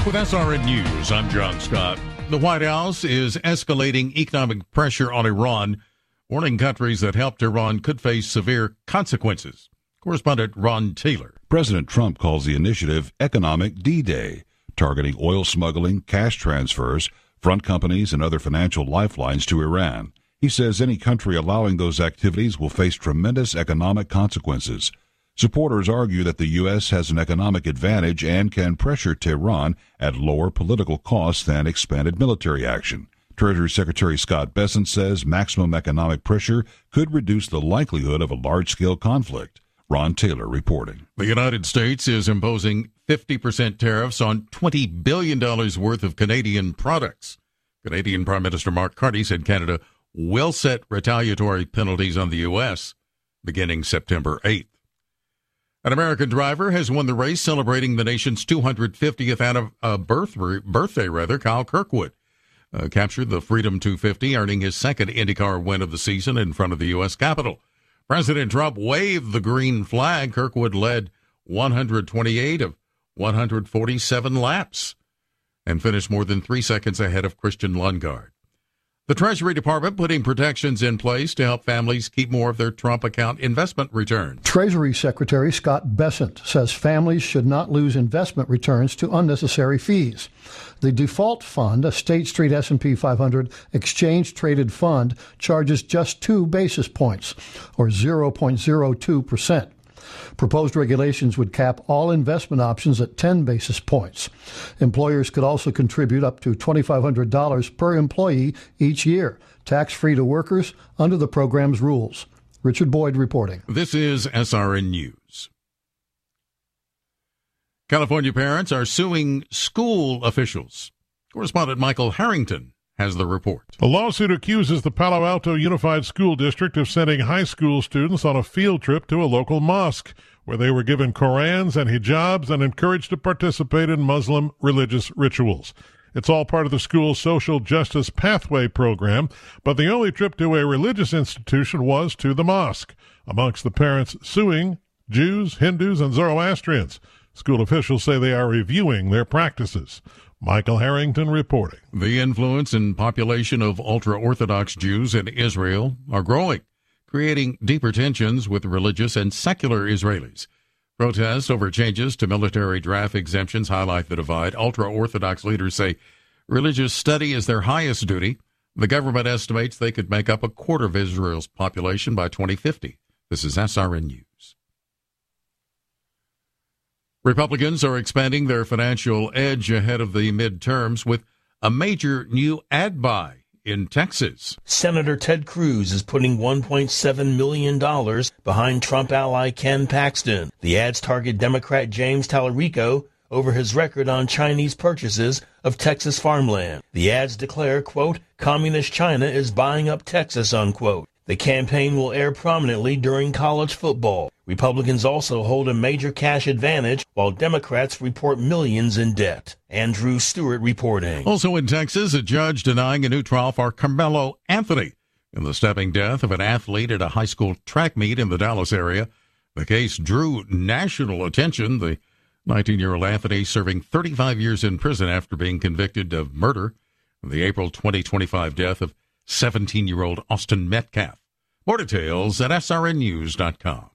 With SRN News, I'm John Scott. The White House is escalating economic pressure on Iran, warning countries that helped Iran could face severe consequences. Correspondent Ron Taylor. President Trump calls the initiative Economic D-Day, targeting oil smuggling, cash transfers, front companies, and other financial lifelines to Iran. He says any country allowing those activities will face tremendous economic consequences. Supporters argue that the U.S. has an economic advantage and can pressure Tehran at lower political costs than expanded military action. Treasury Secretary Scott Bessent says maximum economic pressure could reduce the likelihood of a large-scale conflict. Ron Taylor reporting. The United States is imposing 50% tariffs on $20 billion worth of Canadian products. Canadian Prime Minister Mark Carney said Canada will set retaliatory penalties on the U.S. beginning September 8th. An American driver has won the race celebrating the nation's 250th birthday. Kyle Kirkwood captured the Freedom 250, earning his second IndyCar win of the season in front of the U.S. Capitol. President Trump waved the green flag. Kirkwood led 128 of 147 laps and finished more than 3 seconds ahead of Christian Lundgaard. The Treasury Department putting protections in place to help families keep more of their Trump account investment returns. Treasury Secretary Scott Bessent says families should not lose investment returns to unnecessary fees. The default fund, a State Street S&P 500 exchange-traded fund, charges just 2 basis points, or 0.02%. Proposed regulations would cap all investment options at 10 basis points. Employers could also contribute up to $2,500 per employee each year, tax-free to workers under the program's rules. Richard Boyd reporting. This is SRN News. California parents are suing school officials. Correspondent Michael Harrington has the report. The lawsuit accuses the Palo Alto Unified School District of sending high school students on a field trip to a local mosque, where they were given Korans and hijabs and encouraged to participate in Muslim religious rituals. It's all part of the school's Social Justice Pathway program, but the only trip to a religious institution was to the mosque. Amongst the parents suing, Jews, Hindus, and Zoroastrians. School officials say they are reviewing their practices. Michael Harrington reporting. The influence and population of ultra-Orthodox Jews in Israel are growing, creating deeper tensions with religious and secular Israelis. Protests over changes to military draft exemptions highlight the divide. Ultra-Orthodox leaders say religious study is their highest duty. The government estimates they could make up a quarter of Israel's population by 2050. This is SRN News. Republicans are expanding their financial edge ahead of the midterms with a major new ad buy in Texas. Senator Ted Cruz is putting $1.7 million behind Trump ally Ken Paxton. The ads target Democrat James Tallarico over his record on Chinese purchases of Texas farmland. The ads declare, quote, "Communist China is buying up Texas," unquote. The campaign will air prominently during college football. Republicans also hold a major cash advantage, while Democrats report millions in debt. Andrew Stewart reporting. Also in Texas, a judge denying a new trial for Carmelo Anthony in the stabbing death of an athlete at a high school track meet in the Dallas area. The case drew national attention. The 19-year-old Anthony serving 35 years in prison after being convicted of murder in the April 2025 death of 17-year-old Austin Metcalf. More details at srnnews.com.